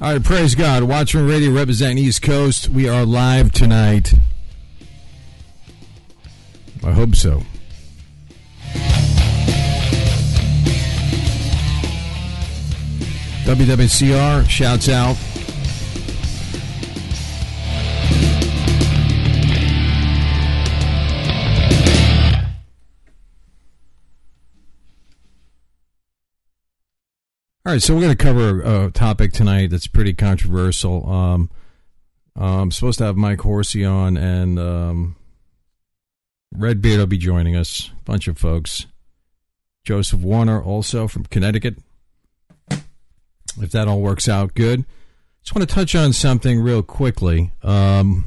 All right, praise God. Watchman Radio representing East Coast. We are live tonight. I hope so. WWCR shouts out. All right, so we're going to cover a topic tonight that's pretty controversial. I'm supposed to have Mike Horsey on, and Redbeard will be joining us. A bunch of folks. Joseph Warner also from Connecticut. If that all works out, good. Just want to touch on something real quickly. Most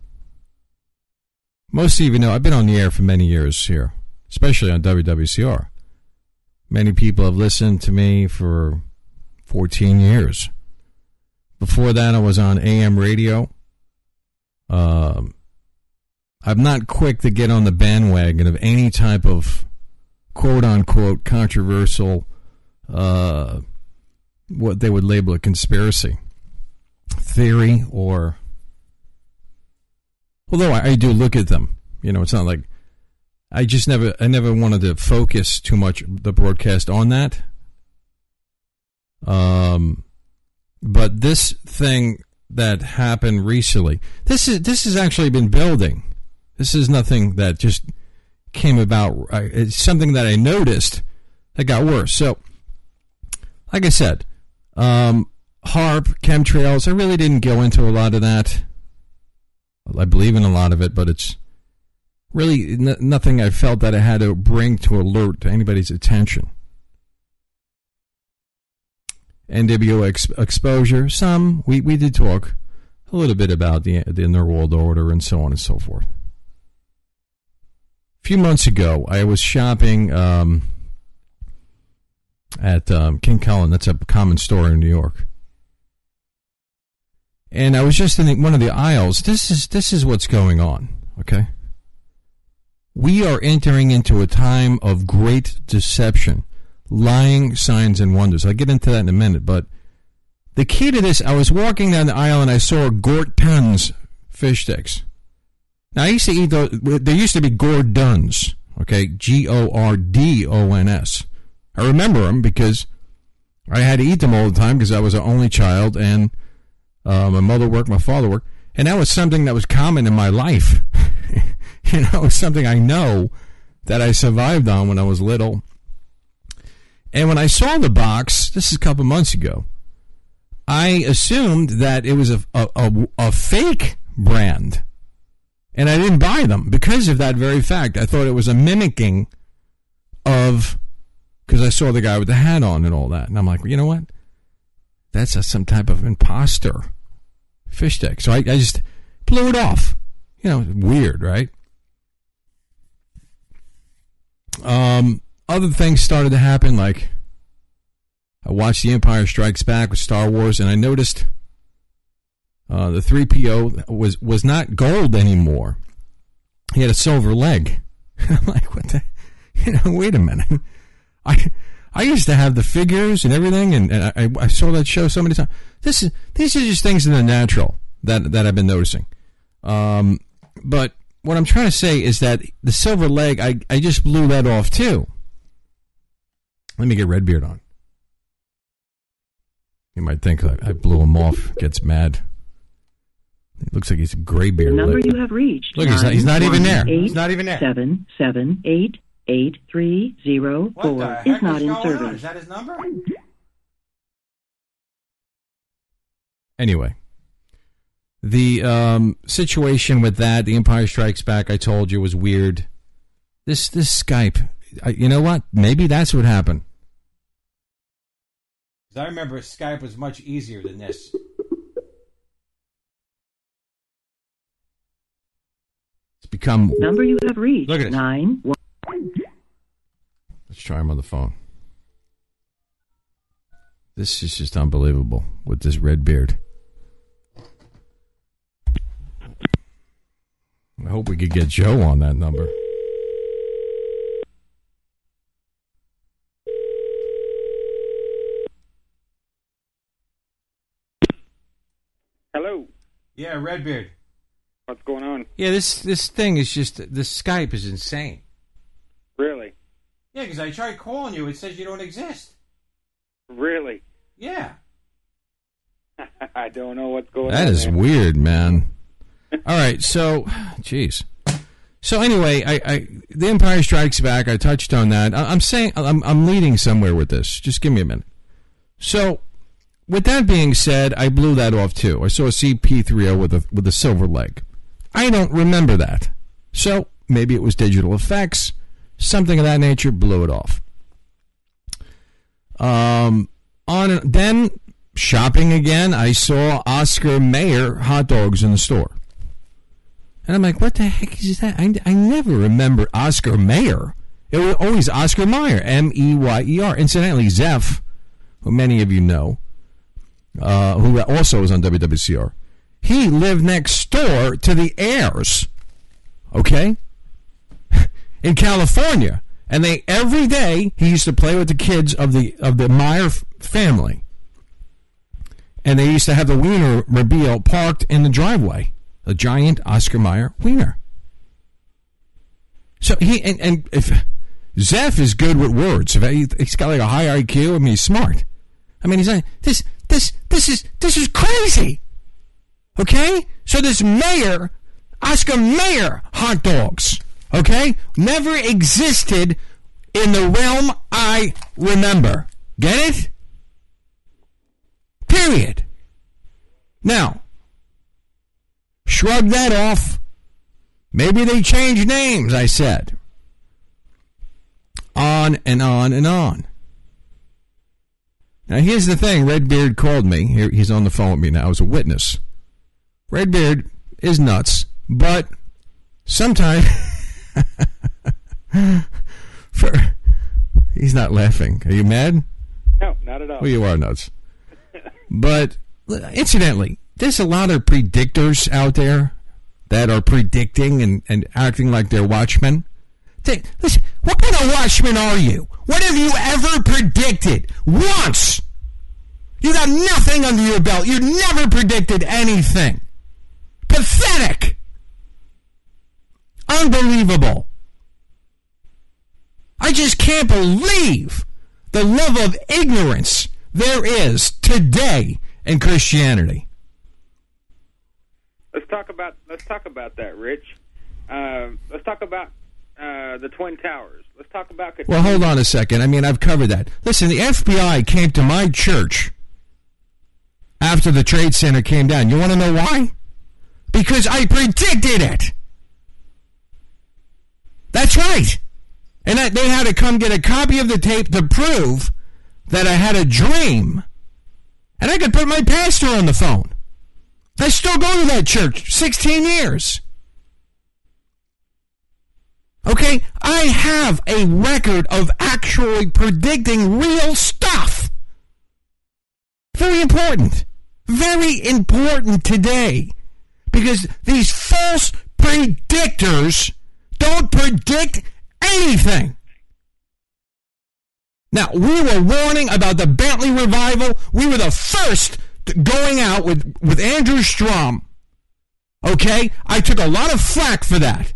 of you know I've been on the air for many years here, especially on WWCR. Many people have listened to me for 14 years. Before that, I was on AM radio. I'm not quick to get on the bandwagon of any type of quote-unquote controversial, what they would label a conspiracy theory, or... Although I do look at them. You know, it's not like... I never wanted to focus too much the broadcast on that. But this thing that happened recently, this has actually been building. This is nothing that just came about. It's something that I noticed that got worse. So, like I said, HAARP, chemtrails, I really didn't go into a lot of that. I believe in a lot of it, but it's really nothing I felt that I had to bring to alert to anybody's attention. NWO exposure, some. We did talk a little bit about the New World Order and so on and so forth. A few months ago, I was shopping at King Cullen. That's a common store in New York. And I was just in one of the aisles. This is what's going on, okay? We are entering into a time of great deception, lying, signs, and wonders. I'll get into that in a minute, but the key to this, I was walking down the aisle and I saw Gorton's fish sticks. Now, I used to eat those. There used to be Gordons, okay, Gordons. I remember them because I had to eat them all the time because I was an only child, and my mother worked, my father worked, and that was something that was common in my life. You know, something I know that I survived on when I was little. And when I saw the box, this is a couple months ago, I assumed that it was a fake brand. And I didn't buy them because of that very fact. I thought it was a mimicking of, because I saw the guy with the hat on and all that. And I'm like, well, you know what? That's some type of imposter fish stick. So I just blew it off. You know, weird, right? Other things started to happen, like I watched The Empire Strikes Back with Star Wars, and I noticed the 3PO was not gold anymore. He had a silver leg. I'm like, what the? You know, wait a minute. I used to have the figures and everything, and I saw that show so many times. These are just things in the natural that I've been noticing. But what I'm trying to say is that the silver leg, I just blew that off too. Let me get Redbeard on. You might think I blew him off, gets mad. It looks like he's a gray beard. The number you have reached. Look, he's not even there. He's not even there. 778-8304 is not in service. On? Is that his number? Anyway, the situation with that, The Empire Strikes Back, I told you, was weird. This Skype, you know what? Maybe that's what happened. Because I remember Skype was much easier than this. It's become... Number you have reached. Look at it. 91. Let's try him on the phone. This is just unbelievable with this red beard. I hope we could get Joe on that number. Yeah, Redbeard. What's going on? Yeah, this thing is just, the Skype is insane. Really? Yeah, because I tried calling you. It says you don't exist. Really? Yeah. I don't know what's going on. That is weird, man. All right, so, jeez. So anyway, I The Empire Strikes Back. I touched on that. I'm saying I'm leading somewhere with this. Just give me a minute. So, with that being said, I blew that off too. I saw a CP3O with a silver leg. I don't remember that. So maybe it was digital effects, something of that nature. Blew it off. Then shopping again, I saw Oscar Mayer hot dogs in the store. And I'm like, what the heck is that? I never remember Oscar Mayer. It was always Oscar Mayer, Meyer. Incidentally, Zeph, who many of you know, who also was on WWCR, he lived next door to the Heirs, okay, in California. And every day he used to play with the kids of the Meyer family. And they used to have the Wienermobile parked in the driveway. A giant Oscar Mayer wiener. So and if Zeph is good with words, if he's got like a high IQ, I mean he's smart. I mean he's like this is crazy. Okay? So this Mayer, Oscar Mayer hot dogs, okay, never existed in the realm I remember. Get it? Period. Now, shrug that off. Maybe they changed names, I said. On and on and on. Now, here's the thing. Redbeard called me. He's on the phone with me now as a witness. Redbeard is nuts, but sometimes... He's not laughing. Are you mad? No, not at all. Well, you are nuts. But, incidentally, there's a lot of predictors out there that are predicting and acting like they're watchmen. Listen, what kind of watchman are you? What have you ever predicted? Once! You got nothing under your belt. You never predicted anything. Pathetic! Unbelievable. I just can't believe the level of ignorance there is today in Christianity. Let's talk about that, Rich. Let's talk about the Twin Towers. Let's talk about... Well, hold on a second. I mean, I've covered that. Listen, the FBI came to my church after the Trade Center came down. You want to know why? Because I predicted it. That's right. And they had to come get a copy of the tape to prove that I had a dream. And I could put my pastor on the phone. I still go to that church, 16 years. Okay, I have a record of actually predicting real stuff. Very important. Very important today. Because these false predictors don't predict anything. Now, we were warning about the Bentley revival. We were the first going out with Andrew Strom. Okay? I took a lot of flack for that.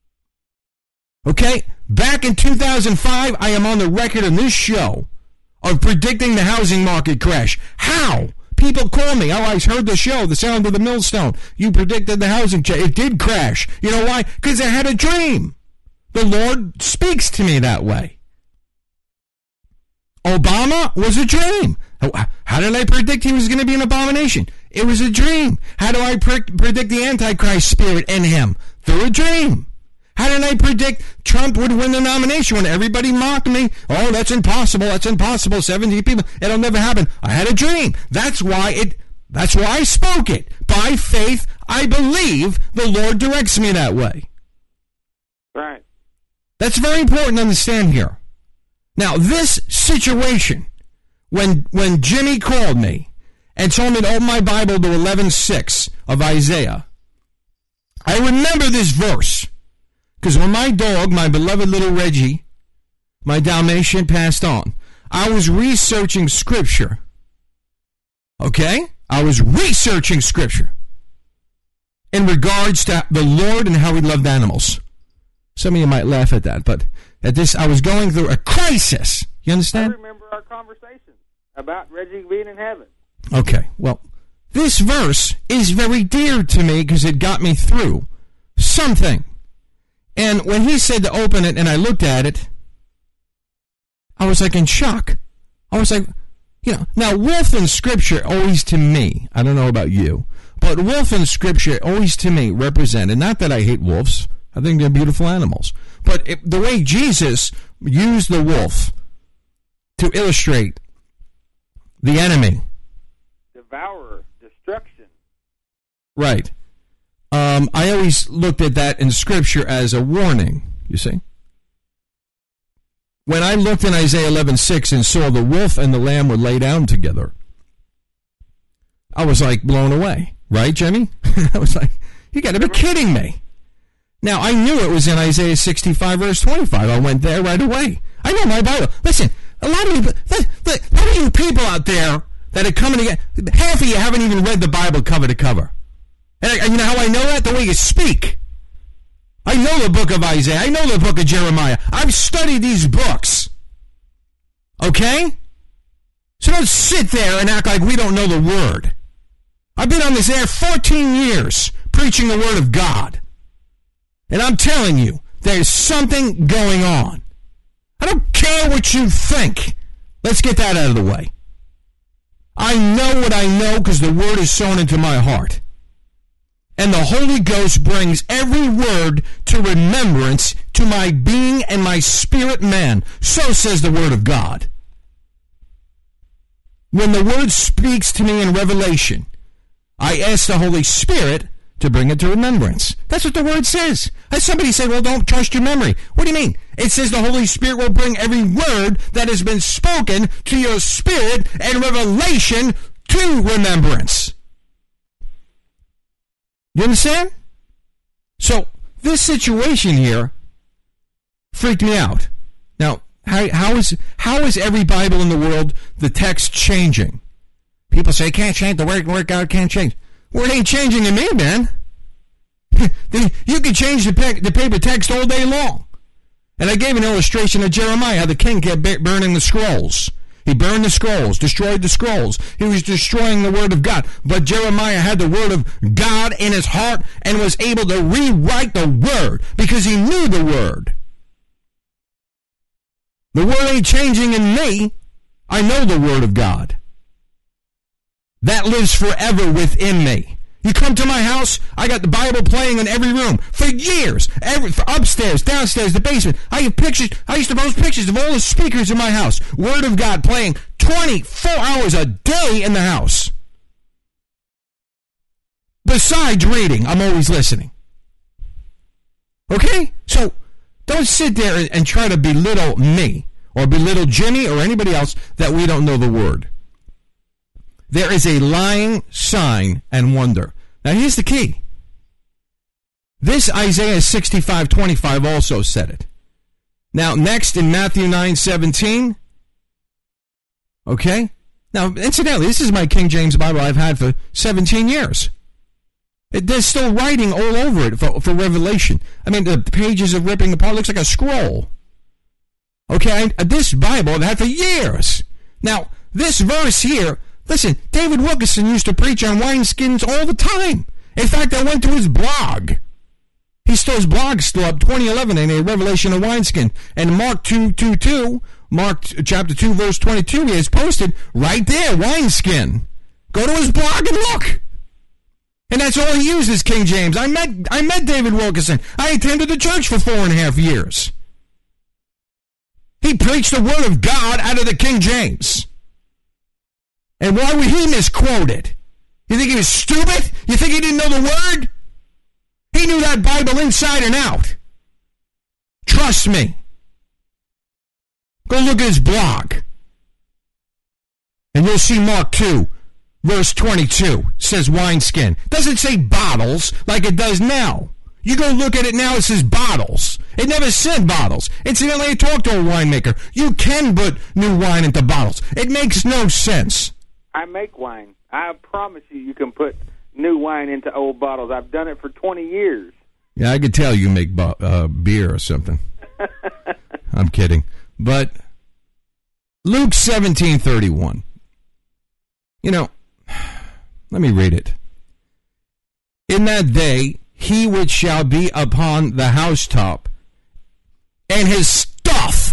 Okay? Back in 2005, I am on the record in this show of predicting the housing market crash. How? People call me. Oh, I heard the show, The Sound of the Millstone. You predicted the housing crash. It did crash. You know why? Because I had a dream. The Lord speaks to me that way. Obama was a dream. How did I predict he was going to be an abomination? It was a dream. How do I predict the Antichrist spirit in him? Through a dream. How did I predict Trump would win the nomination when everybody mocked me? Oh, that's impossible. That's impossible. 70 people. It'll never happen. I had a dream. That's why I spoke it. By faith, I believe the Lord directs me that way. Right. That's very important to understand here. Now, this situation, when Jimmy called me and told me to open my Bible to 11:6 of Isaiah, I remember this verse. Because when my dog, my beloved little Reggie, my Dalmatian, passed on, I was researching Scripture. Okay? I was researching Scripture. in regards to the Lord and how he loved animals. Some of you might laugh at that, but at this, I was going through a crisis. You understand? I remember our conversation about Reggie being in heaven. Okay, well, this verse is very dear to me because it got me through something. And when he said to open it and I looked at it, I was like in shock. I was like, now wolf in Scripture always to me, I don't know about you, but wolf in Scripture always to me represented, not that I hate wolves, I think they're beautiful animals, but the way Jesus used the wolf to illustrate the enemy. Devourer, destruction. Right. I always looked at that in Scripture as a warning, you see. When I looked in Isaiah 11:6 and saw the wolf and the lamb were laid down together, I was like blown away. Right, Jimmy? I was like, you got to be kidding me. Now, I knew it was in Isaiah 65, verse 25. I went there right away. I know my Bible. Listen, a lot of you people out there that are coming together, half of you haven't even read the Bible cover to cover. And you know how I know that? The way you speak. I know the book of Isaiah. I know the book of Jeremiah. I've studied these books. Okay? So don't sit there and act like we don't know the Word. I've been on this air 14 years preaching the Word of God. And I'm telling you, there's something going on. I don't care what you think. Let's get that out of the way. I know what I know because the Word is sown into my heart. And the Holy Ghost brings every word to remembrance to my being and my spirit man. So says the Word of God. When the Word speaks to me in Revelation, I ask the Holy Spirit to bring it to remembrance. That's what the Word says. As somebody said, well, don't trust your memory. What do you mean? It says the Holy Spirit will bring every word that has been spoken to your spirit and revelation to remembrance. You understand? So, this situation here freaked me out. Now, how is every Bible in the world, the text changing? People say, can't change, the word God can't change. Word ain't changing in me, man. You can change the paper text all day long. And I gave an illustration of Jeremiah, how the king kept burning the scrolls. He burned the scrolls, destroyed the scrolls. He was destroying the Word of God. But Jeremiah had the Word of God in his heart and was able to rewrite the Word because he knew the Word. The Word ain't changing in me. I know the Word of God. That lives forever within me. You come to my house, I got the Bible playing in every room for years. For upstairs, downstairs, the basement. I have pictures. I used to post pictures of all the speakers in my house. Word of God playing 24 hours a day in the house. Besides reading, I'm always listening. Okay? So don't sit there and try to belittle me or belittle Jimmy or anybody else that we don't know the Word. There is a lying sign and wonder. Now, here's the key. This Isaiah 65:25 also said it. Now, next in Matthew 9:17. Okay? Now, incidentally, this is my King James Bible I've had for 17 years. There's still writing all over it for Revelation. I mean, the pages are ripping apart. It looks like a scroll. Okay? This Bible I've had for years. Now, this verse here, listen, David Wilkerson used to preach on wineskins all the time. In fact, I went to his blog. His blog's still up, 2011, in a Revelation of wineskin. And Mark 2:22, Mark chapter 2, verse 22, he has posted right there, wineskin. Go to his blog and look. And that's all he uses, King James. I met David Wilkerson. I attended the church for 4.5 years. He preached the Word of God out of the King James. And why would he misquote it? You think he was stupid? You think he didn't know the Word? He knew that Bible inside and out. Trust me. Go look at his blog. And you'll see Mark 2, verse 22. Says wineskin. Doesn't say bottles like it does now. You go look at it now, it says bottles. It never said bottles. Incidentally, I talked to a winemaker. You can put new wine into bottles. It makes no sense. I make wine. I promise you can put new wine into old bottles. I've done it for 20 years. Yeah, I could tell you make beer or something. I'm kidding. But Luke 17:31. You know, let me read it. In that day, he which shall be upon the housetop, and his stuff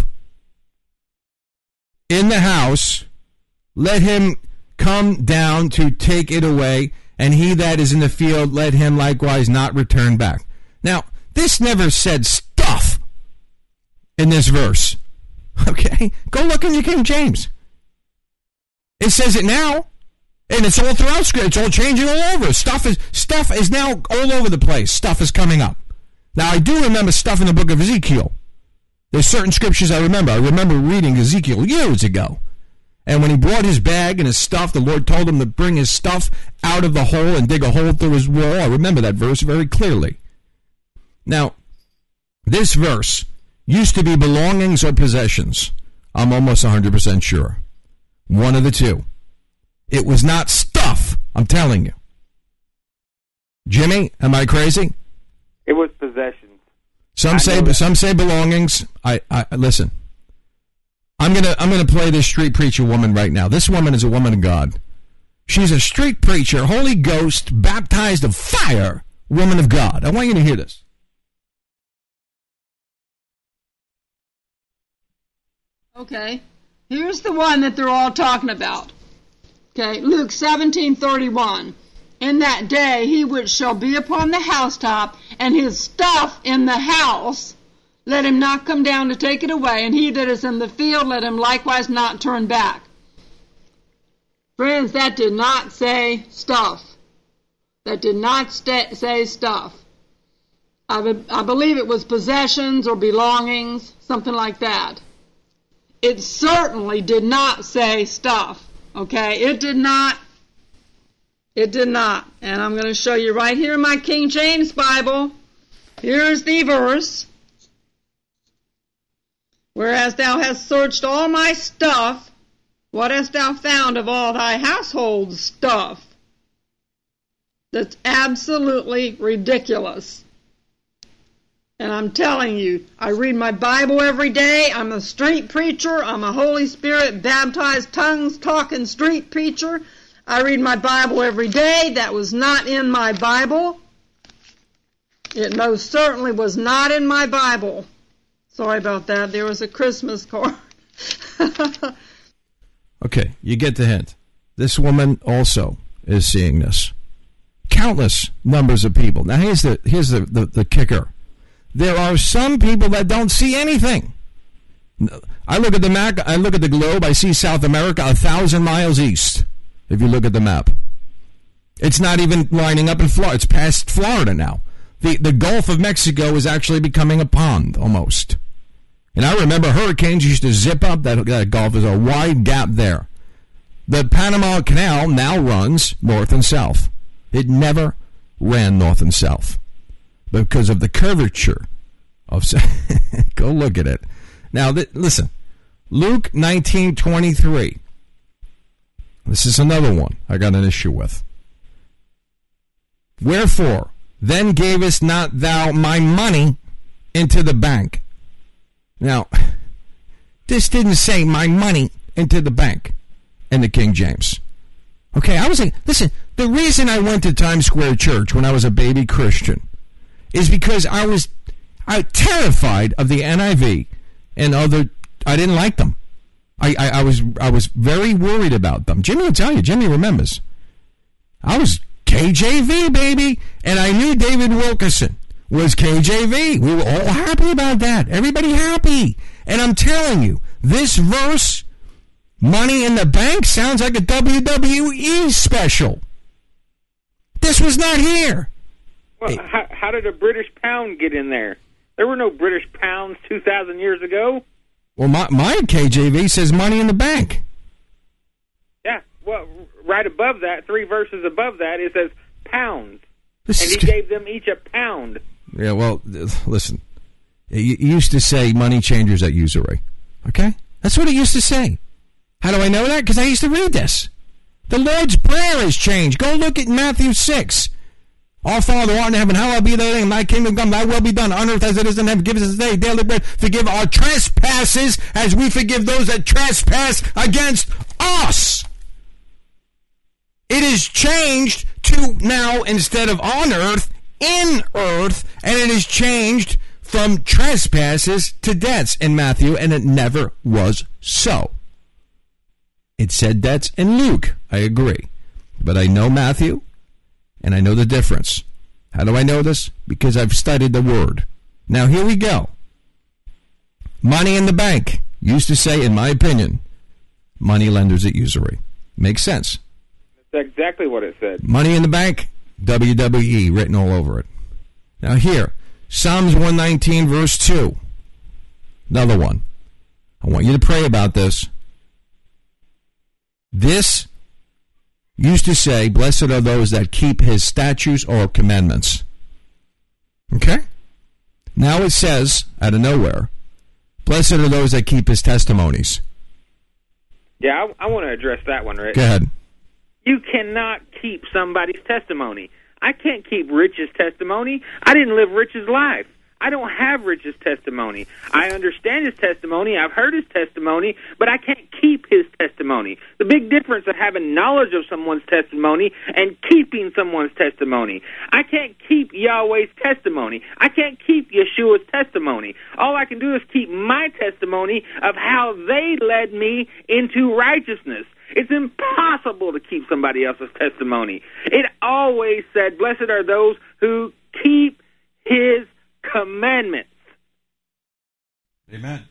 in the house, let him come down to take it away, and he that is in the field, let him likewise not return back. Now, this never said stuff in this verse. Okay? Go look in your King James. It says it now, and it's all throughout Scripture. It's all changing all over. Stuff is now all over the place. Stuff is coming up. Now, I do remember stuff in the book of Ezekiel. There's certain scriptures I remember. I remember reading Ezekiel years ago. And when he brought his bag and his stuff, the Lord told him to bring his stuff out of the hole and dig a hole through his wall. I remember that verse very clearly. Now, this verse used to be belongings or possessions. I'm almost 100% sure. One of the two. It was not stuff, I'm telling you. Jimmy, am I crazy? It was possessions. Some say belongings. I listen. I'm gonna play this street preacher woman right now. This woman is a woman of God. She's a street preacher, Holy Ghost, baptized of fire, woman of God. I want you to hear this. Okay, here's the one that they're all talking about. Okay, Luke 17:31. In that day he which shall be upon the housetop, and his stuff in the house, let him not come down to take it away, and he that is in the field, let him likewise not turn back. Friends, that did not say stuff. That did not say stuff. I believe it was possessions or belongings, something like that. It certainly did not say stuff. Okay, it did not. It did not. And I'm going to show you right here in my King James Bible. Here's the verse. Whereas thou hast searched all my stuff, what hast thou found of all thy household stuff? That's absolutely ridiculous. And I'm telling you, I read my Bible every day. I'm a street preacher. I'm a Holy Spirit baptized tongues talking street preacher. I read my Bible every day. That was not in my Bible. It most certainly was not in my Bible. Sorry about that. There was a Christmas card. Okay, you get the hint. This woman also is seeing this. Countless numbers of people. Now here's the kicker. There are some people that don't see anything. I look at the map, I look at the globe, I see South America 1,000 miles east, if you look at the map. It's not even lining up in Florida. It's past Florida now. The Gulf of Mexico is actually becoming a pond, almost. And I remember hurricanes used to zip up that Gulf. There's a wide gap there. The Panama Canal now runs north and south. It never ran north and south because of the curvature of. Go look at it. Now, listen, Luke 19:23. This is another one I got an issue with. Wherefore, then gavest not thou my money into the bank? Now, this didn't say my money into the bank in the King James. Okay, I was like, listen, the reason I went to Times Square Church when I was a baby Christian is because I was terrified of the NIV and other. I didn't like them. I was very worried about them. Jimmy will tell you. Jimmy remembers. I was KJV, baby, and I knew David Wilkerson was KJV. We were all happy about that. Everybody happy. And I'm telling you, this verse, money in the bank, sounds like a WWE special. This was not here. Well, how did a British pound get in there? There were no British pounds 2,000 years ago. Well, my KJV says money in the bank. Yeah, well, right above that, 3 verses above that, it says pounds. And he gave them each a pound. Yeah, well, listen. It used to say money changers at usury. Okay? That's what it used to say. How do I know that? Because I used to read this. The Lord's Prayer has changed. Go look at Matthew 6. Our Father who art in heaven, hallowed be thy name, thy kingdom come, thy will be done on earth as it is in heaven. Give us this day daily bread. Forgive our trespasses as we forgive those that trespass against us. It is changed to now, instead of on earth, in earth, and it is changed from trespasses to debts in Matthew, and it never was so. It said debts in Luke, I agree. But I know Matthew, and I know the difference. How do I know this? Because I've studied the Word. Now, here we go. Money in the bank used to say, in my opinion, money lenders at usury. Makes sense. That's exactly what it said. Money in the bank, WWE written all over it. Now here, Psalms 119, verse 2. Another one. I want you to pray about this. This used to say, blessed are those that keep his statutes or commandments. Okay? Now it says, out of nowhere, blessed are those that keep his testimonies. Yeah, I want to address that one, Rick. Go ahead. You cannot keep somebody's testimony. I can't keep Rich's testimony. I didn't live Rich's life. I don't have Rich's testimony. I understand his testimony. I've heard his testimony, but I can't keep his testimony. The big difference of having knowledge of someone's testimony and keeping someone's testimony. I can't keep Yahweh's testimony. I can't keep Yeshua's testimony. All I can do is keep my testimony of how they led me into righteousness. It's impossible to keep somebody else's testimony. It always said, blessed are those who keep his commandments. Amen.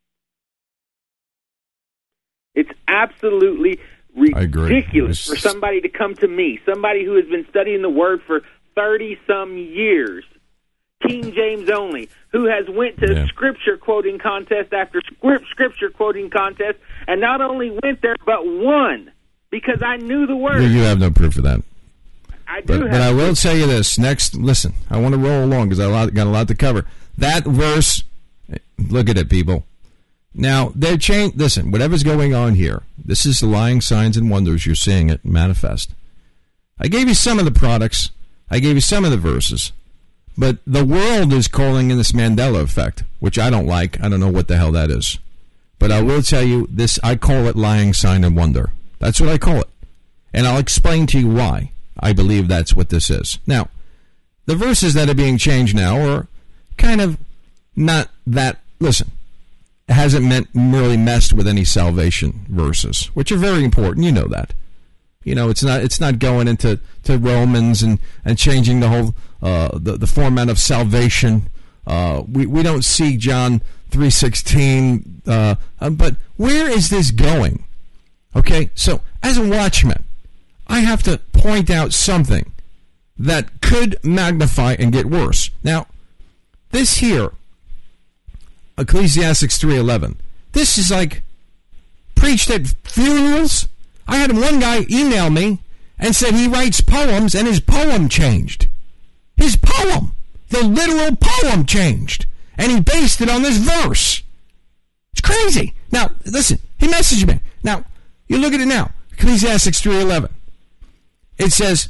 It's absolutely ridiculous for somebody to come to me, somebody who has been studying the Word for 30-some years, King James only, who has went to scripture quoting contest after scripture quoting contest, and not only went there, but won, because I knew the Word. You have no proof of that. But I will tell you this. Next, listen, I want to roll along because I got a lot to cover. That verse, look at it, people. Now, they're changed. Listen, whatever's going on here, this is the lying signs and wonders. You're seeing it manifest. I gave you some of the products. I gave you some of the verses. But the world is calling in this Mandela effect, which I don't like. I don't know what the hell that is. But I will tell you this. I call it lying sign and wonder. That's what I call it. And I'll explain to you why I believe that's what this is. Now, the verses that are being changed now are kind of not that, listen, it hasn't really messed with any salvation verses, which are very important. You know that. You know, it's not going into Romans and changing the whole the format of salvation. We don't see John 3:16, but where is this going? Okay, so as a watchman, I have to point out something that could magnify and get worse. Now, this here, Ecclesiastes 3:11, this is like preached at funerals. I had one guy email me and said he writes poems and his poem changed. His poem, the literal poem changed. And he based it on this verse. It's crazy. Now, listen, he messaged me. Now, you look at it now. Ecclesiastes 3:11. It says,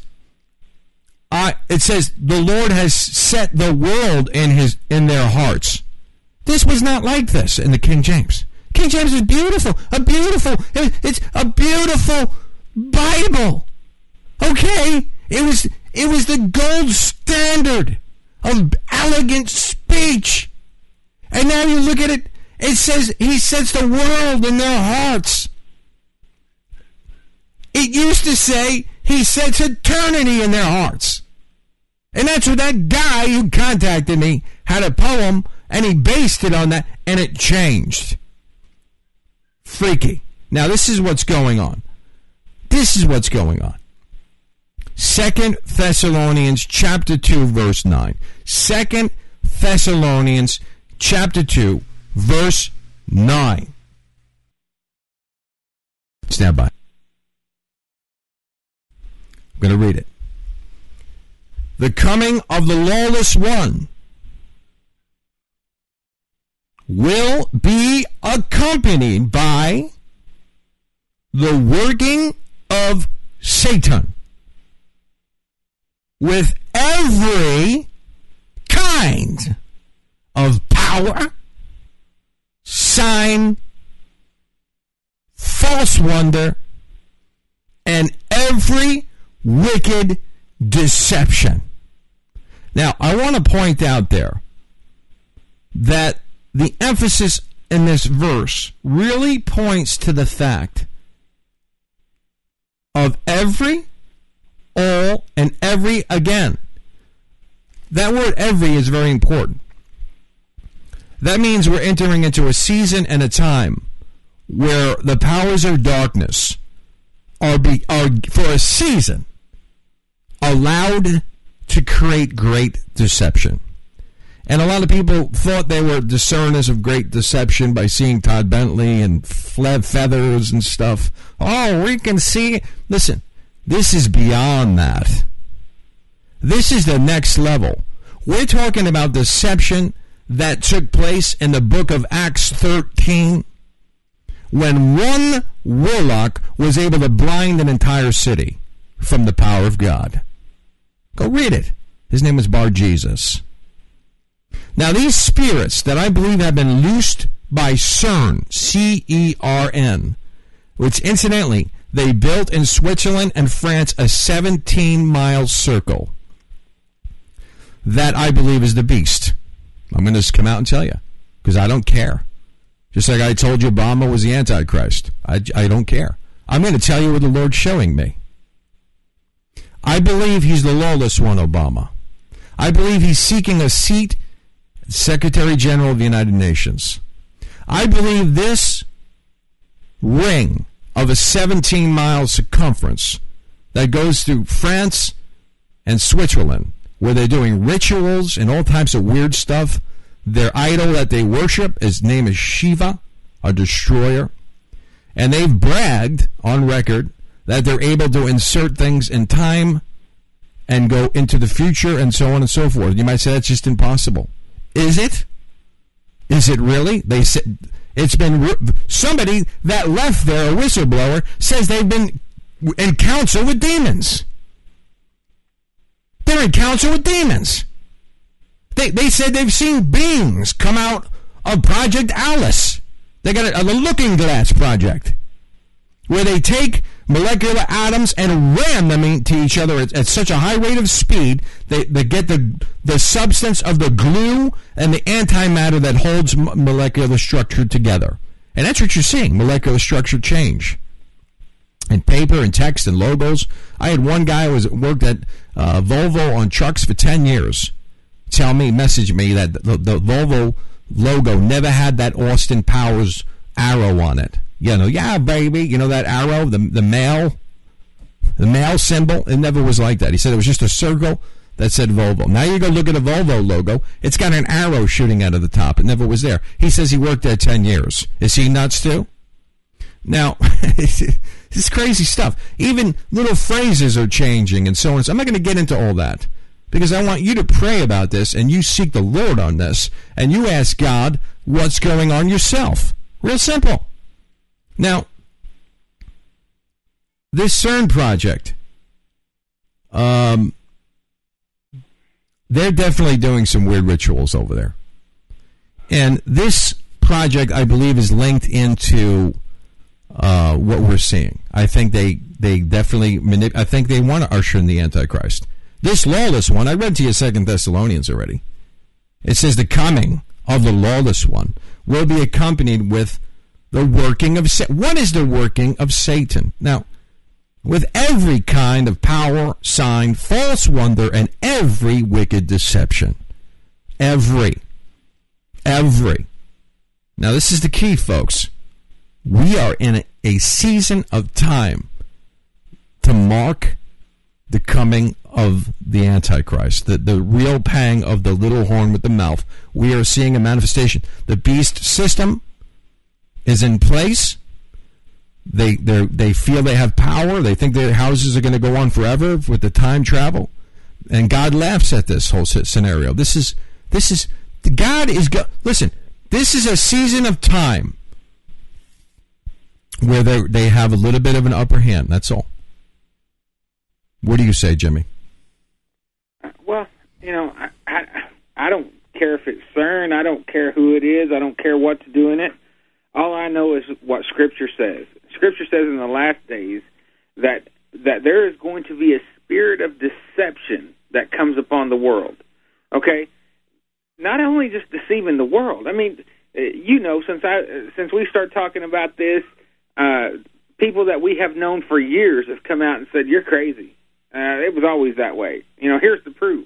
the Lord has set the world in their hearts. This was not like this in the King James. King James is beautiful. It's a beautiful Bible. Okay? It was the gold standard of elegant speech. And now you look at it, it says he sets the world in their hearts. It used to say he sets eternity in their hearts. And that's what that guy who contacted me had a poem, and he based it on that, and it changed. Freaky. Now, this is what's going on. 2 Thessalonians chapter 2, verse 9. 2 Thessalonians chapter 2, verse 9. Stand by. I'm going to read it. The coming of the lawless one will be accompanied by the working of Satan with every kind of power, sign, false wonder, and every wicked deception. Now, I want to point out there that the emphasis in this verse really points to the fact of every, all, and every again. That word every is very important. That means we're entering into a season and a time where the powers of darkness are for a season allowed to create great deception. And a lot of people thought they were discerners of great deception by seeing Todd Bentley and feathers and stuff. Oh, we can see. Listen, this is beyond that. This is the next level. We're talking about deception that took place in the book of Acts 13 when one warlock was able to blind an entire city from the power of God. Go read it. His name was Bar Jesus. Now, these spirits that I believe have been loosed by CERN, C-E-R-N, which incidentally, they built in Switzerland and France a 17-mile circle. That I believe is the beast. I'm going to just come out and tell you, because I don't care. Just like I told you Obama was the Antichrist. I don't care. I'm going to tell you what the Lord's showing me. I believe he's the lawless one, Obama. I believe he's seeking a seat as Secretary General of the United Nations. I believe this ring of a 17-mile circumference that goes through France and Switzerland, where they're doing rituals and all types of weird stuff. Their idol that they worship, his name is Shiva, a destroyer. And they've bragged on record that they're able to insert things in time and go into the future and so on and so forth. You might say that's just impossible. Is it? Is it really? They said it's been somebody that left there, a whistleblower, says they've been in council with demons. They're in council with demons. They said they've seen beings come out of Project Alice. They got a Looking Glass project where they take molecular atoms and ram them into each other at such a high rate of speed they get the substance of the glue and the antimatter that holds molecular structure together. And that's what you're seeing, molecular structure change. And paper and text and logos. I had one guy who worked at Volvo on trucks for 10 years message me that the Volvo logo never had that Austin Powers arrow on it. You know, yeah, baby, you know that arrow, the male symbol? It never was like that. He said it was just a circle that said Volvo. Now you go look at a Volvo logo, it's got an arrow shooting out of the top. It never was there. He says he worked there 10 years. Is he nuts too? Now, it's crazy stuff. Even little phrases are changing and so on. So I'm not going to get into all that because I want you to pray about this and you seek the Lord on this and you ask God what's going on yourself. Real simple. Now, this CERN project, they're definitely doing some weird rituals over there. And this project, I believe, is linked into what we're seeing. I think they definitely I think they want to usher in the Antichrist. This lawless one, I read to you 2 Thessalonians already. It says the coming of the lawless one will be accompanied with the working of Satan. What is the working of Satan? Now, with every kind of power, sign, false wonder, and every wicked deception. Every. Now, this is the key, folks. We are in a season of time to mark the coming of the Antichrist, the real pang of the little horn with the mouth. We are seeing a manifestation. The beast system is in place. They feel they have power. They think their houses are going to go on forever with the time travel, and God laughs at this whole scenario. Listen, this is a season of time where they have a little bit of an upper hand. That's all. What do you say, Jimmy? Well, I don't care if it's CERN. I don't care who it is. I don't care what's doing it. All I know is what Scripture says. Scripture says in the last days that there is going to be a spirit of deception that comes upon the world. Okay? Not only just deceiving the world. I mean, since we start talking about this, people that we have known for years have come out and said, "You're crazy. It was always that way." Here's the proof.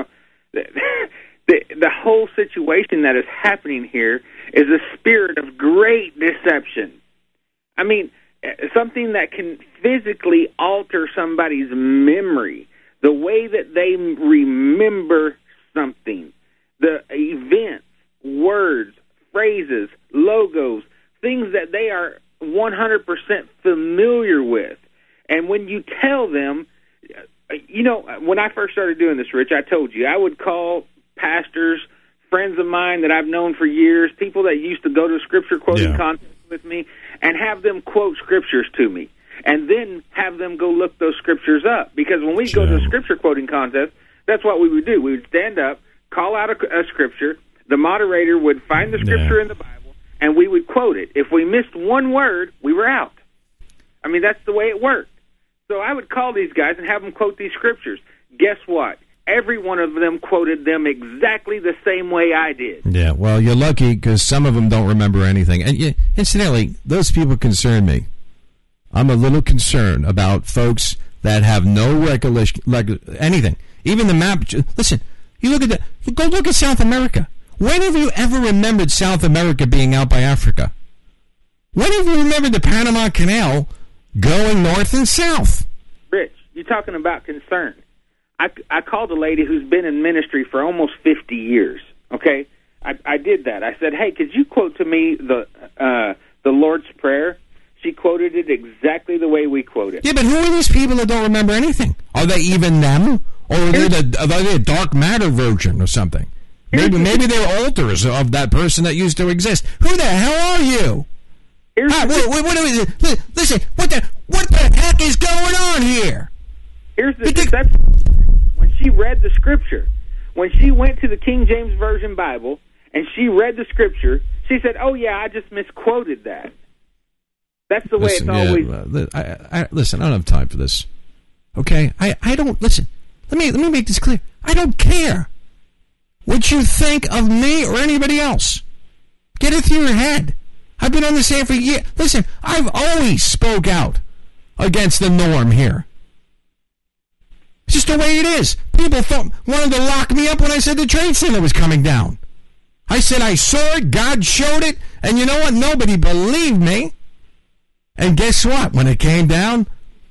The whole situation that is happening here is a spirit of great deception. I mean, something that can physically alter somebody's memory, the way that they remember something, the events, words, phrases, logos, things that they are 100% familiar with. And when you tell them, when I first started doing this, Rich, I told you, I would call pastors, friends of mine that I've known for years, people that used to go to scripture quoting contests with me, and have them quote scriptures to me, and then have them go look those scriptures up. Because when we go to a scripture quoting contest, that's what we would do. We would stand up, call out a scripture, the moderator would find the scripture in the Bible, and we would quote it. If we missed one word, we were out. I mean, that's the way it worked. So I would call these guys and have them quote these scriptures. Guess what? Every one of them quoted them exactly the same way I did. Yeah, well, you're lucky because some of them don't remember anything. And incidentally, those people concern me. I'm a little concerned about folks that have no recollection, like anything. Even the map. Listen, you look at that. Go look at South America. When have you ever remembered South America being out by Africa? When have you remembered the Panama Canal going north and south? Rich, you're talking about concern. I called a lady who's been in ministry for almost 50 years, okay? I did that. I said, hey, could you quote to me the Lord's Prayer? She quoted it exactly the way we quote it. Yeah, but who are these people that don't remember anything? Are they even them? Or are they a dark matter version or something? Maybe they're alters of that person that used to exist. Who the hell are you? Listen, what the heck is going on here? Here's the deception. When she read the scripture, when she went to the King James Version Bible and she read the scripture, she said, "Oh yeah, I just misquoted that." That's the way it's always. Listen, I don't have time for this. Okay, I don't listen. Let me make this clear. I don't care what you think of me or anybody else. Get it through your head. I've been on this air for years. Listen, I've always spoke out against the norm here. It's just the way it is. People wanted to lock me up when I said the Trade Center was coming down. I said I saw it, God showed it, and you know what? Nobody believed me. And guess what? When it came down,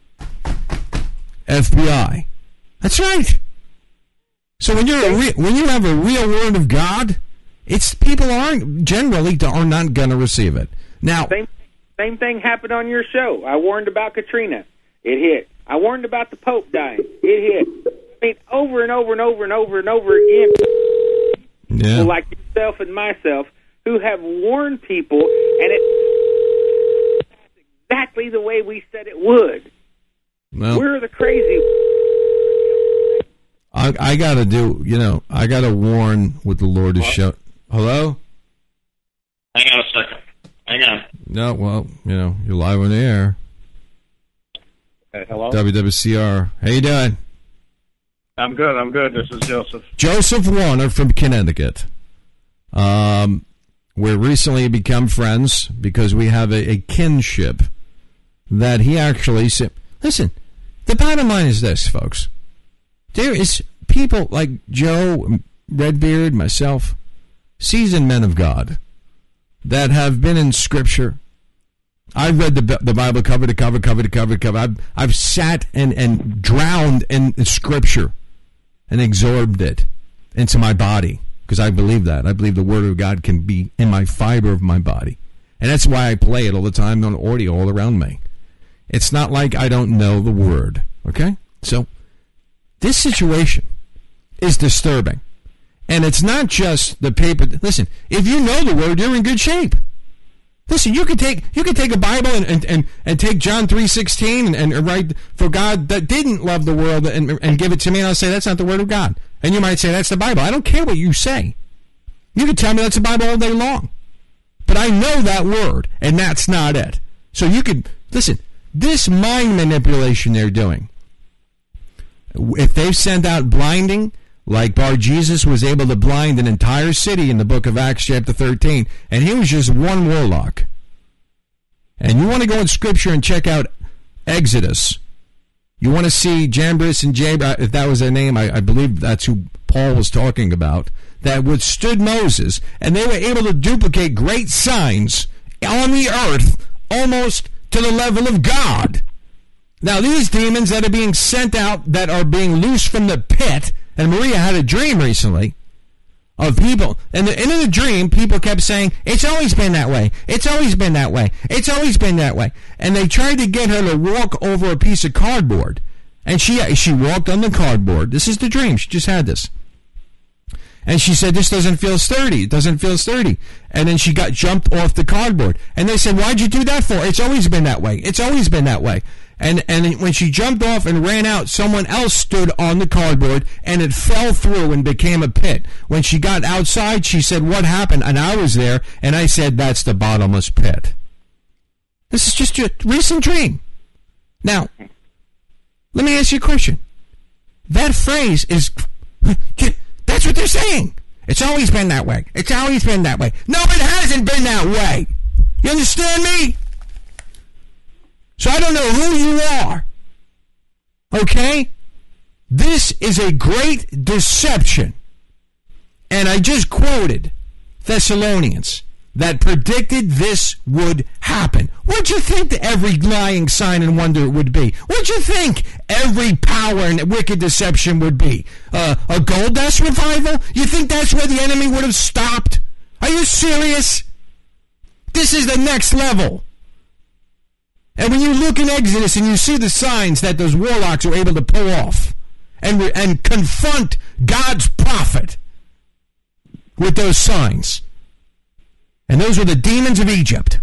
FBI. That's right. So when you have a real word of God, it's people are not going to receive it. Now, same thing happened on your show. I warned about Katrina. It hit. I warned about the Pope dying. It hit. I mean, over and over and over and over and over again. Yeah. People like yourself and myself who have warned people, and it's exactly the way we said it would. Well, we're the crazy. I got to I got to warn what the Lord has shown. Hello? Hang on a second. Hang on. No, well, you're live on the air. Hello? WWCR. How you doing? I'm good. This is Joseph. Joseph Warner from Connecticut. We recently become friends because we have a kinship that he actually said. Listen, the bottom line is this, folks. There is people like Joe, Redbeard, myself, seasoned men of God that have been in Scripture. I've read the Bible cover to cover. I've sat and drowned in Scripture and absorbed it into my body because I believe that. I believe the Word of God can be in my fiber of my body. And that's why I play it all the time on audio all around me. It's not like I don't know the Word, okay? So this situation is disturbing. And it's not just the paper. Listen, if you know the Word, you're in good shape. Listen, you could take a Bible and take John 3:16 and write, for God that didn't love the world and give it to me, and I'll say that's not the word of God. And you might say that's the Bible. I don't care what you say. You can tell me that's the Bible all day long. But I know that word, and that's not it. So you could, listen, this mind manipulation they're doing, if they send out blinding, like Bar-Jesus was able to blind an entire city in the book of Acts chapter 13, and he was just one warlock. And you want to go in Scripture and check out Exodus. You want to see Jambres and Jabra, if that was their name, I believe that's who Paul was talking about, that withstood Moses, and they were able to duplicate great signs on the earth almost to the level of God. Now, these demons that are being sent out, that are being loosed from the pit, and Maria had a dream recently of people, and in the dream, people kept saying, it's always been that way, it's always been that way, it's always been that way. And they tried to get her to walk over a piece of cardboard, and she walked on the cardboard. This is the dream, she just had this. And she said, this doesn't feel sturdy, it doesn't feel sturdy. And then she got jumped off the cardboard. And they said, why'd you do that for? It's always been that way, it's always been that way. And when she jumped off and ran out, someone else stood on the cardboard, and it fell through and became a pit. When she got outside, she said, what happened? And I was there, and I said, that's the bottomless pit. This is just a recent dream. Now, let me ask you a question. That phrase is, that's what they're saying. It's always been that way. It's always been that way. No, it hasn't been that way. You understand me? So I don't know who you are, okay? This is a great deception. And I just quoted Thessalonians that predicted this would happen. What'd you think every lying sign and wonder would be? What'd you think every power and wicked deception would be? A gold dust revival? You think that's where the enemy would have stopped? Are you serious? This is the next level. And when you look in Exodus and you see the signs that those warlocks were able to pull off and confront God's prophet with those signs, and those were the demons of Egypt,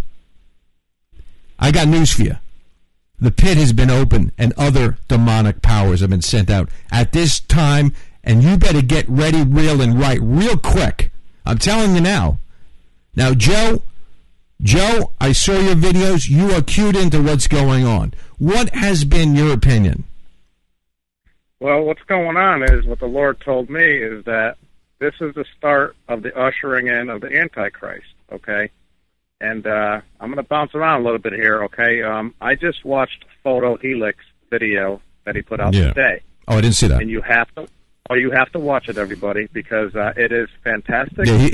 I got news for you. The pit has been opened and other demonic powers have been sent out at this time, and you better get ready, real and right, real quick. I'm telling you now. Now, Joe, I saw your videos. You are cued into what's going on. What has been your opinion? Well, what's going on is what the Lord told me is that this is the start of the ushering in of the Antichrist, okay? And I'm going to bounce around a little bit here, okay? I just watched Photo Helix video that he put out today. Oh, I didn't see that. And you have to watch it, everybody, because it is fantastic. Yeah,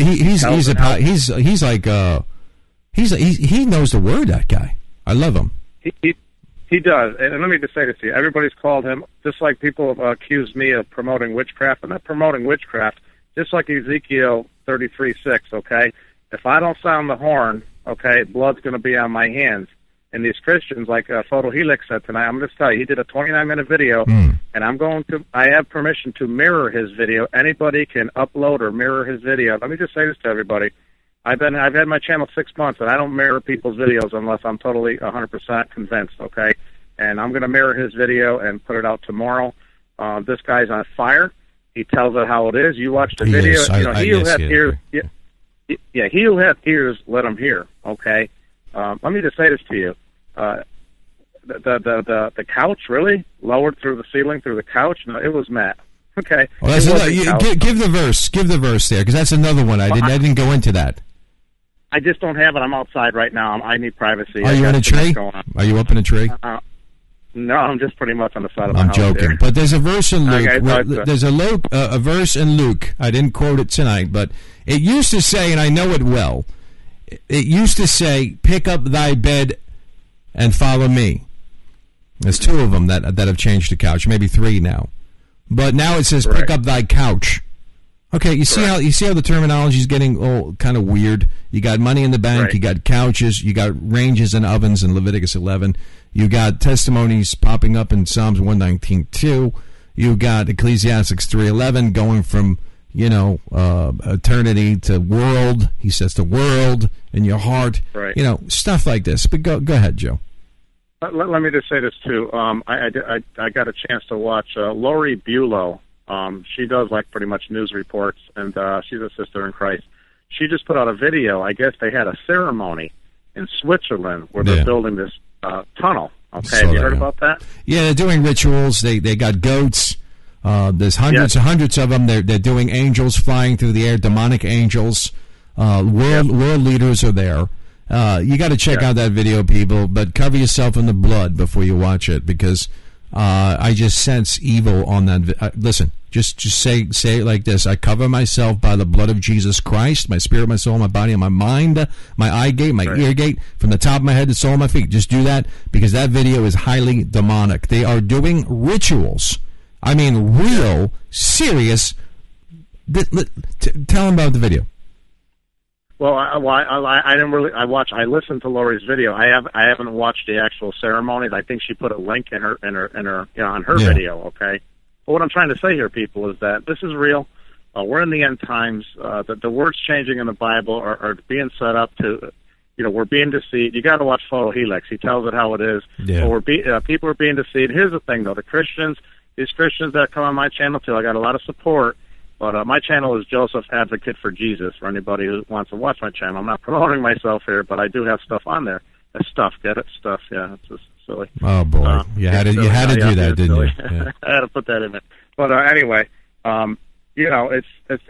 he knows the word, that guy. I love him. He does. And let me just say this to you. Everybody's called him, just like people have accused me of promoting witchcraft. I'm not promoting witchcraft, just like Ezekiel 33:6, okay? If I don't sound the horn, okay, blood's going to be on my hands. And these Christians, like Photo Helix said tonight, I'm going to tell you, he did a 29-minute video, and I have permission to mirror his video. Anybody can upload or mirror his video. Let me just say this to everybody. I've had my channel 6 months, and I don't mirror people's videos unless I'm totally 100% convinced, okay? And I'm going to mirror his video and put it out tomorrow. This guy's on fire. He tells it how it is. You watch the video. He who have ears, he who have ears, let him hear, okay? Let me just say this to you. The couch, really? Lowered through the ceiling, through the couch? No, it was Matt. Okay. Well, give the verse. Give the verse there, because that's another one. I didn't go into that. I just don't have it. I'm outside right now. I need privacy. Are you in a tree? Are you up in a tree? No, I'm just pretty much on the side of the house. I'm joking. Here. But there's a verse in Luke. There's a verse in Luke. I didn't quote it tonight, but it used to say, and I know it well, it used to say, pick up thy bed and follow me. There's two of them that have changed the couch, maybe three now. But now it says, pick up thy couch. Okay, you see how the terminology is getting all kind of weird. You got money in the bank, you got couches, you got ranges and ovens in Leviticus 11. You got testimonies popping up in Psalms 119:2. You got Ecclesiastes 3:11 going from eternity to world. He says the world in your heart. Right. Stuff like this. But go ahead, Joe. Let me just say this too. I got a chance to watch Lori Bulow. She does like pretty much news reports, and she's a sister in Christ. She just put out a video. I guess they had a ceremony in Switzerland where they're building this tunnel. Okay, have you heard about that? Yeah, they're doing rituals. They got goats. There's hundreds and hundreds of them. They're doing angels flying through the air, demonic angels. World leaders are there. You got to check out that video, people, but cover yourself in the blood before you watch it, because I just sense evil on that. Listen, just say it like this: I cover myself by the blood of Jesus Christ, my spirit, my soul, my body, and my mind, my eye gate, my ear gate, from the top of my head to the sole of my feet. Just do that, because that video is highly demonic. They are doing rituals. I mean, real, serious. Tell them about the video. Well, I didn't really. I listened to Lori's video. I haven't watched the actual ceremonies. I think she put a link in her on her video. Okay. But what I'm trying to say here, people, is that this is real. We're in the end times. The words changing in the Bible are being set up to. We're being deceived. You got to watch Photo Helix. He tells it how it is. Yeah. But people are being deceived. Here's the thing, though: these Christians that come on my channel too, I got a lot of support. But my channel is Joseph Advocate for Jesus, for anybody who wants to watch my channel. I'm not promoting myself here, but I do have stuff on there. Stuff, get it? Stuff, yeah, it's just silly. Oh, boy. You had to do that, didn't you? Yeah. I had to put that in there. But anyway, the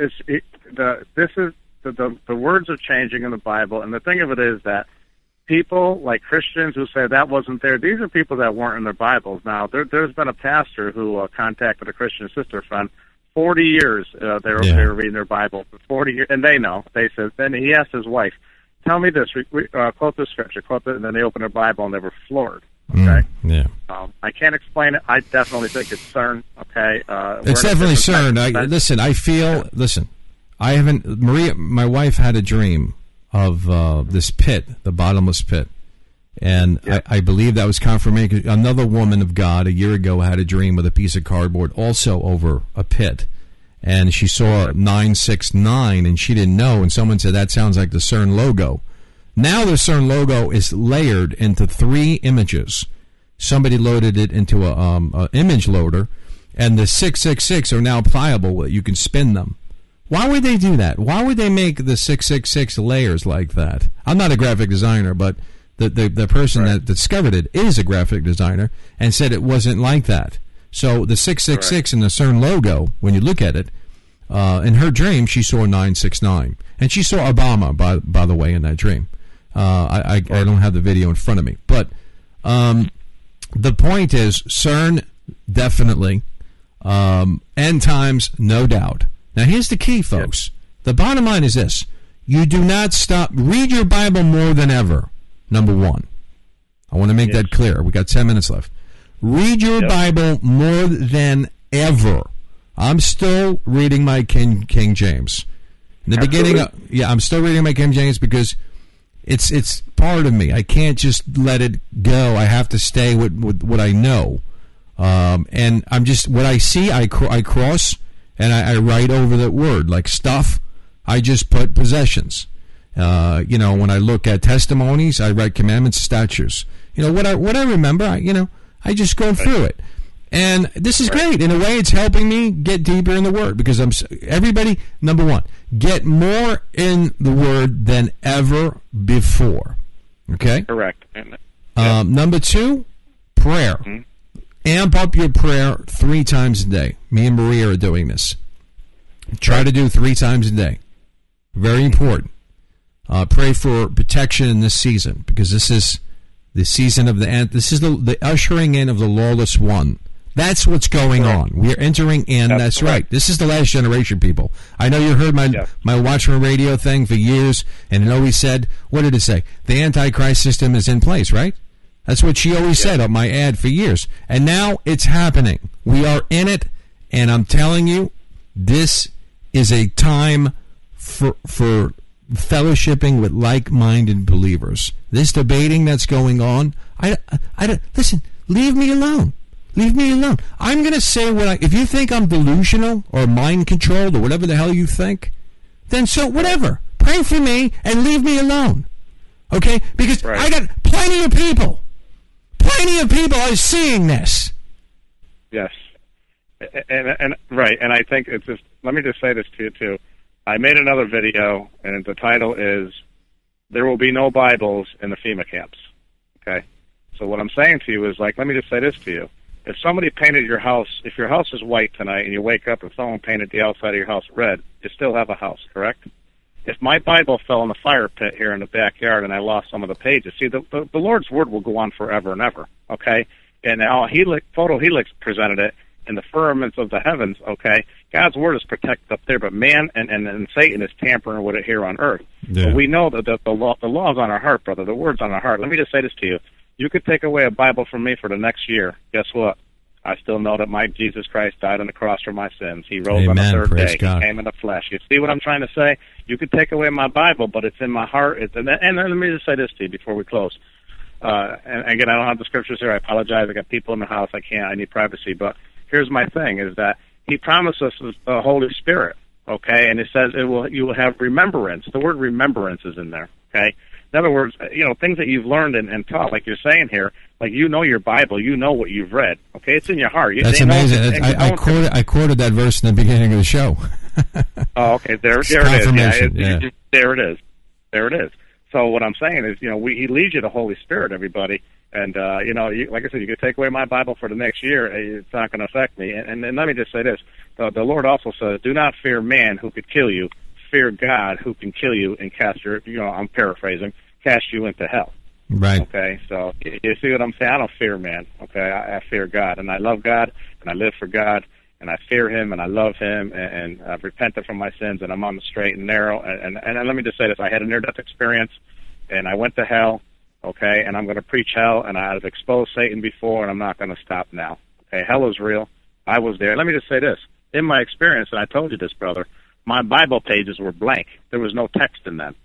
words are changing in the Bible, and the thing of it is that people like Christians who say that wasn't there, these are people that weren't in their Bibles. Now, there's been a pastor who contacted a Christian sister friend. 40 years they were reading their Bible for 40 years, and they know. They said, then he asked his wife, "Tell me this, quote this scripture, quote this," and then they opened their Bible and they were floored. Okay, I can't explain it. I definitely think it's CERN. Okay, it's definitely CERN. I haven't. Maria, my wife, had a dream of this pit, the bottomless pit. And I believe that was confirmation. Another woman of God a year ago had a dream with a piece of cardboard also over a pit. And she saw 969, and she didn't know. And someone said, that sounds like the CERN logo. Now the CERN logo is layered into 3 images. Somebody loaded it into a image loader, and the 666 are now pliable. You can spin them. Why would they do that? Why would they make the 666 layers like that? I'm not a graphic designer, but the person that discovered it is a graphic designer and said it wasn't like that. So the 666 and the CERN logo, when you look at it, in her dream, she saw 969. And she saw Obama, by the way, in that dream. I don't have the video in front of me. But the point is, CERN, definitely. End times, no doubt. Now, here's the key, folks. The bottom line is this. You do not stop. Read your Bible more than ever. Number one. I want to make that clear. We got 10 minutes left. Read your Bible more than ever. I'm still reading my King James. In the beginning, I'm still reading my King James because it's part of me. I can't just let it go. I have to stay with what I know. And I'm just, what I see, I cross, and I write over that word. Like stuff, I just put possessions. When I look at testimonies, I write commandments, statutes. What I remember, I just go through it. And this is great. In a way, it's helping me get deeper in the Word because everybody, number one, get more in the Word than ever before. Okay? Correct. Number two, prayer. Mm-hmm. Amp up your prayer 3 times a day. Me and Maria are doing this. Try to do 3 times a day. Very important. Pray for protection in this season because this is the season of the end. This is the ushering in of the lawless one. That's what's going on. We're entering in. That's right. This is the last generation, people. I know you heard my Watchman Radio thing for years, and it always said, what did it say? The Antichrist system is in place, right? That's what she always said on my ad for years. And now it's happening. We are in it, and I'm telling you, this is a time for fellowshipping with like-minded believers. This debating that's going on, I listen, leave me alone. Leave me alone. I'm going to say if you think I'm delusional or mind controlled or whatever the hell you think, then so whatever. Pray for me and leave me alone. Okay? Because I got plenty of people are seeing this. Yes. And I think it's just, let me just say this to you too. I made another video, and the title is, "There Will Be No Bibles in the FEMA Camps." Okay? So what I'm saying to you is, let me just say this to you. If somebody painted your house, if your house is white tonight and you wake up and someone painted the outside of your house red, you still have a house, correct? If my Bible fell in the fire pit here in the backyard and I lost some of the pages, see, the Lord's Word will go on forever and ever, okay? And now Photo Helix presented it in the firmaments of the heavens, okay? God's Word is protected up there, but man and Satan is tampering with it here on earth. Yeah. But we know that the law is on our heart, brother. The Word's on our heart. Let me just say this to you. You could take away a Bible from me for the next year. Guess what? I still know that my Jesus Christ died on the cross for my sins. He rose on the third day. God. He came in the flesh. You see what I'm trying to say? You could take away my Bible, but it's in my heart. And let me just say this to you before we close. And again, I don't have the scriptures here. I apologize. I got people in the house. I need privacy. But here's my thing: is that He promised us the Holy Spirit. Okay, and it says you will have remembrance. The word remembrance is in there. Okay. In other words, things that you've learned and taught, like you're saying here, like your Bible, you know what you've read. Okay, it's in your heart. That's amazing. I quoted that verse in the beginning of the show. Oh, okay. There it is. Yeah. There it is. So what I'm saying is, He leads you the Holy Spirit, everybody. And, like I said, you could take away my Bible for the next year. It's not going to affect me. And let me just say this. The Lord also says, do not fear man who could kill you. Fear God who can kill you and cast I'm paraphrasing, cast you into hell. Right. Okay, so you see what I'm saying? I don't fear man, okay? I fear God, and I love God, and I live for God, and I fear Him, and I love Him, and I've repented from my sins, and I'm on the straight and narrow. And let me just say this. I had a near-death experience, and I went to hell, okay, and I'm going to preach hell, and I've exposed Satan before, and I'm not going to stop now. Okay, hell is real. I was there. Let me just say this. In my experience, and I told you this, brother, my Bible pages were blank. There was no text in them.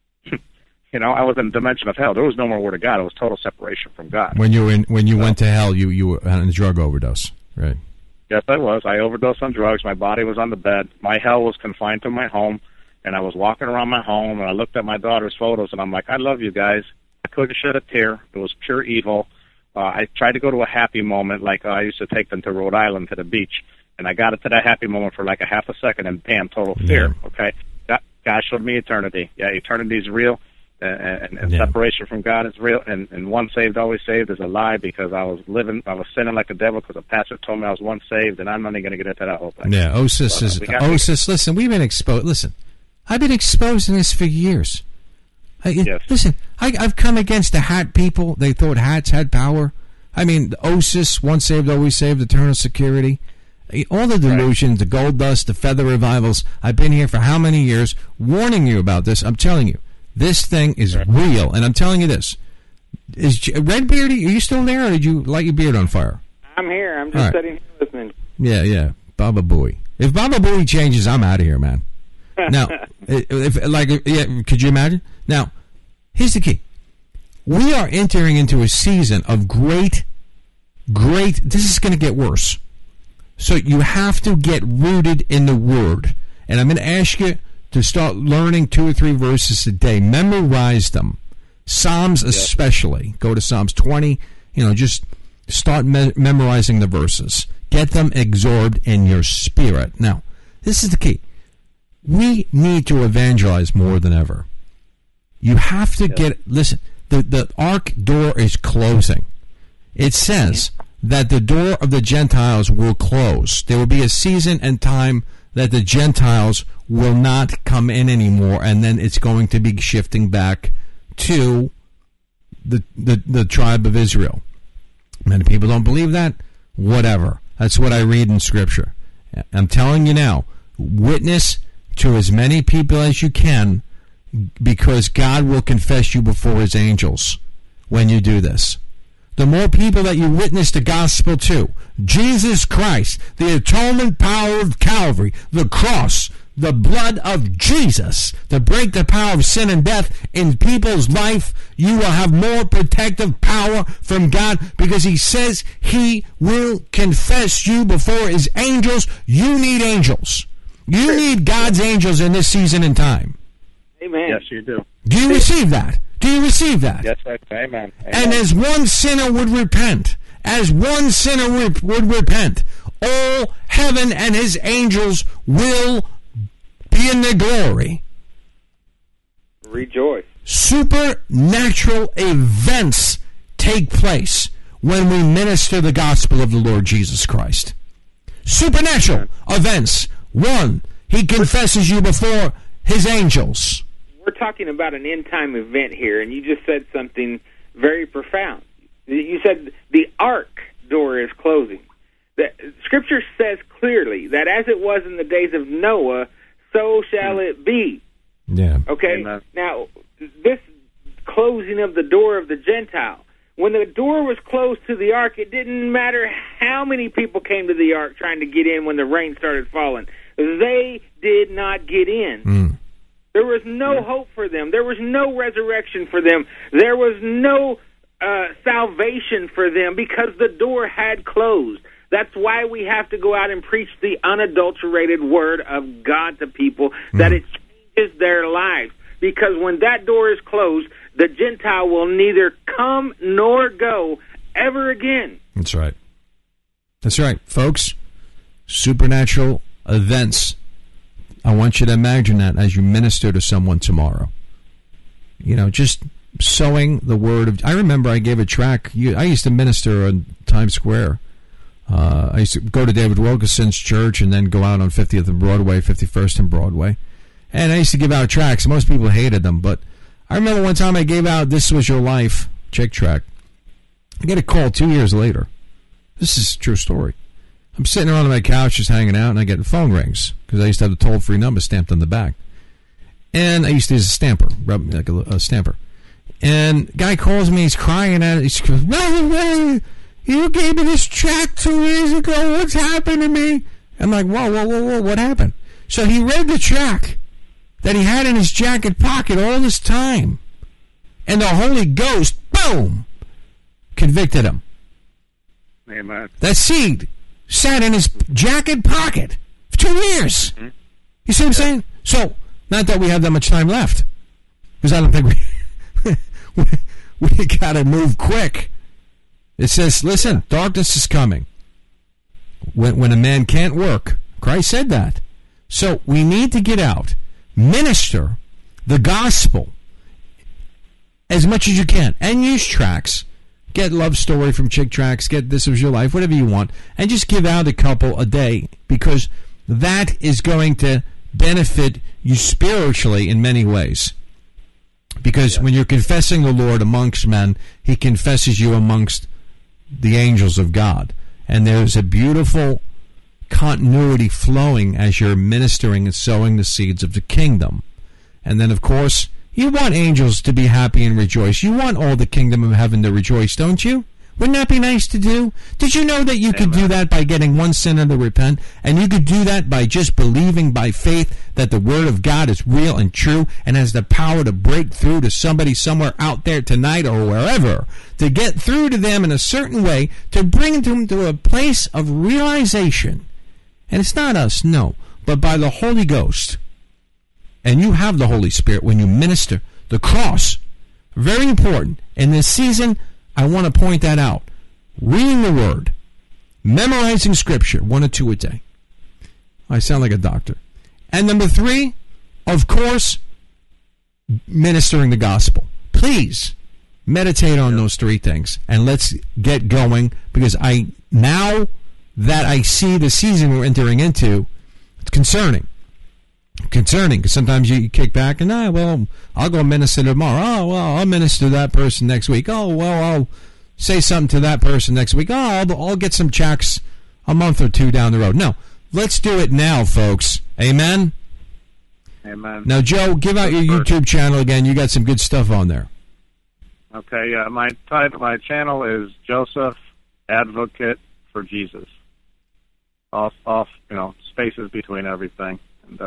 I was in the dimension of hell. There was no more Word of God. It was total separation from God. When you went to hell, you were on a drug overdose, right? Yes, I was. I overdosed on drugs. My body was on the bed. My hell was confined to my home, and I was walking around my home, and I looked at my daughter's photos, and I'm like, I love you guys. I couldn't shed a tear. It was pure evil. I tried to go to a happy moment, like I used to take them to Rhode Island to the beach. And I got it to that happy moment for like a half a second, and bam, total fear. Yeah. Okay, God showed me eternity. Yeah, eternity is real, and separation from God is real. And once saved, always saved is a lie, because I was sinning like the devil, because the pastor told me I was once saved, and I'm not even going to get into that whole thing. Yeah, OSIS. Listen, we've been exposed. Listen, I've been exposing this for years. Yes. Listen, I've come against the hat people. They thought hats had power. I mean, OSIS, once saved, always saved, eternal security. All the delusions, the gold dust, the feather revivals. I've been here for how many years warning you about this. I'm telling you, this thing is real. And I'm telling you this. Is Redbeard, are you still there, or did you light your beard on fire? I'm here. I'm just sitting here listening. Yeah. Baba Booey. If Baba Booey changes, I'm out of here, man. Now, could you imagine? Now, here's the key. We are entering into a season of great, this is going to get worse. So you have to get rooted in the Word. And I'm going to ask you to start learning 2 or 3 verses a day. Memorize them. Psalms especially. Go to Psalms 20. Just start memorizing the verses. Get them absorbed in your spirit. Now, this is the key. We need to evangelize more than ever. You have to listen, the ark door is closing. It says that the door of the Gentiles will close. There will be a season and time that the Gentiles will not come in anymore, and then it's going to be shifting back to the tribe of Israel. Many people don't believe that. Whatever. That's what I read in Scripture. I'm telling you now, witness to as many people as you can, because God will confess you before His angels when you do this. The more people that you witness the gospel to, Jesus Christ, the atonement power of Calvary, the cross, the blood of Jesus to break the power of sin and death in people's life, you will have more protective power from God, because he says he will confess you before his angels. You need angels. You need God's angels in this season and time. Amen. Yes, you do. Do you receive that? Do you receive that? Yes, amen. And as one sinner would repent, would repent, all heaven and his angels will be in their glory. Rejoice. Supernatural events take place when we minister the gospel of the Lord Jesus Christ. Supernatural events. One, he confesses you before his angels. We're talking about an end-time event here, and you just said something very profound. You said the ark door is closing. The Scripture says clearly that as it was in the days of Noah, so shall it be. Yeah. Okay? Amen. Now, this closing of the door of the Gentile, when the door was closed to the ark, it didn't matter how many people came to the ark trying to get in when the rain started falling. They did not get in. There was no hope for them. There was no resurrection for them. There was no salvation for them because the door had closed. That's why we have to go out and preach the unadulterated word of God to people, that it changes their lives. Because when that door is closed, the Gentile will neither come nor go ever again. That's right. That's right, folks. Supernatural events. I want you to imagine that as you minister to someone tomorrow. You know, just sowing the word of... I remember I gave a track. I used to minister on Times Square. I used to go to David Wilkerson's church and then go out on 50th and Broadway, 51st and Broadway. And I used to give out tracks. Most people hated them, but I remember one time I gave out This Was Your Life chick track. I get a call 2 years later. This is a true story. I'm sitting around on my couch just hanging out, and I get phone rings because I used to have the toll-free number stamped on the back. And I used to use a stamper, like a stamper. And guy calls me, he's crying at it. He goes, "Ray, you gave me this track 2 years ago. What's happened to me?" I'm like, whoa, what happened? So he read the track that he had in his jacket pocket all this time. And the Holy Ghost, boom, convicted him. Amen. That seed sat in his jacket pocket for 2 years. Mm-hmm. You see what I'm saying? So, not that we have that much time left, because I don't think we got to move quick. It says, listen, darkness is coming. When a man can't work, Christ said that. So we need to get out, minister the gospel as much as you can, and use tracts. Get Love Story from Chick Tracts, get This Was Your Life, whatever you want, and just give out a couple a day, because that is going to benefit you spiritually in many ways. Because when you're confessing the Lord amongst men, he confesses you amongst the angels of God. And there's a beautiful continuity flowing as you're ministering and sowing the seeds of the kingdom. And then, of course, you want angels to be happy and rejoice. You want all the kingdom of heaven to rejoice, don't you? Wouldn't that be nice to do? Did you know that you could do that by getting one sinner to repent? And you could do that by just believing by faith that the Word of God is real and true and has the power to break through to somebody somewhere out there tonight or wherever, to get through to them in a certain way, to bring them to a place of realization. And it's not us, no, but by the Holy Ghost. And you have the Holy Spirit when you minister the cross. Very important. In this season, I want to point that out. Reading the Word, memorizing Scripture, 1 or 2 a day. I sound like a doctor. And number 3, of course, ministering the gospel. Please meditate on those 3 things, and let's get going, because now that I see the season we're entering into, it's concerning. Because sometimes you kick back and, I'll go minister tomorrow. I'll minister to that person next week. I'll say something to that person next week. I'll get some checks a month or 2 down the road. No, let's do it now, folks. Amen? Amen. Now, Joe, give out your YouTube channel again. You got some good stuff on there. Okay, my channel is Joseph Advocate for Jesus. Off, spaces between everything. And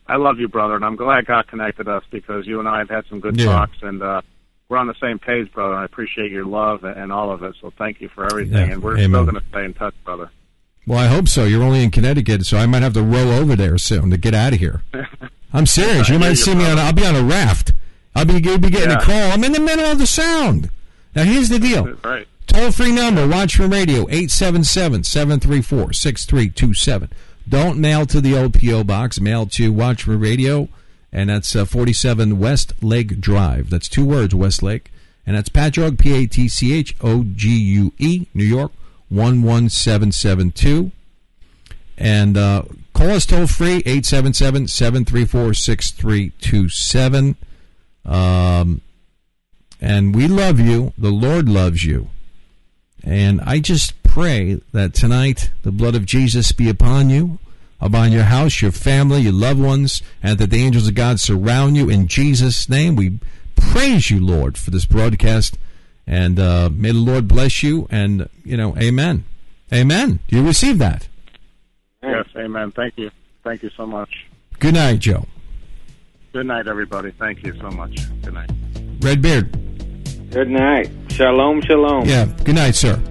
I love you, brother, and I'm glad God connected us because you and I have had some good Yeah. talks, and we're on the same page, brother. I appreciate your love and all of it, so thank you for everything. Yeah. And we're Amen. still going to stay in touch, brother. Well, I hope so. You're only in Connecticut, so I might have to row over there soon to get out of here. I'm serious. You might see me on. I'll be on a raft. You'll be getting a call. I'm in the middle of the sound. Now, here's the deal. Right. Toll-free number, Watchman Radio, 877-734-6327. Don't mail to the old P.O. Box. Mail to Watchman Radio, and that's 47 West Lake Drive. That's 2 words, West Lake. And that's Patchogue, Patchogue, New York, 11772. And call us toll-free, 877-734-6327. And we love you. The Lord loves you. And I just pray that tonight the blood of Jesus be upon you, upon your house, your family, your loved ones, and that the angels of God surround you. In Jesus' name, we praise you, Lord, for this broadcast. And may the Lord bless you. And, amen. Amen. Do you receive that? Yes, amen. Thank you. Thank you so much. Good night, Joe. Good night, everybody. Thank you so much. Good night. Redbeard. Good night. Shalom, shalom. Yeah. Good night, sir.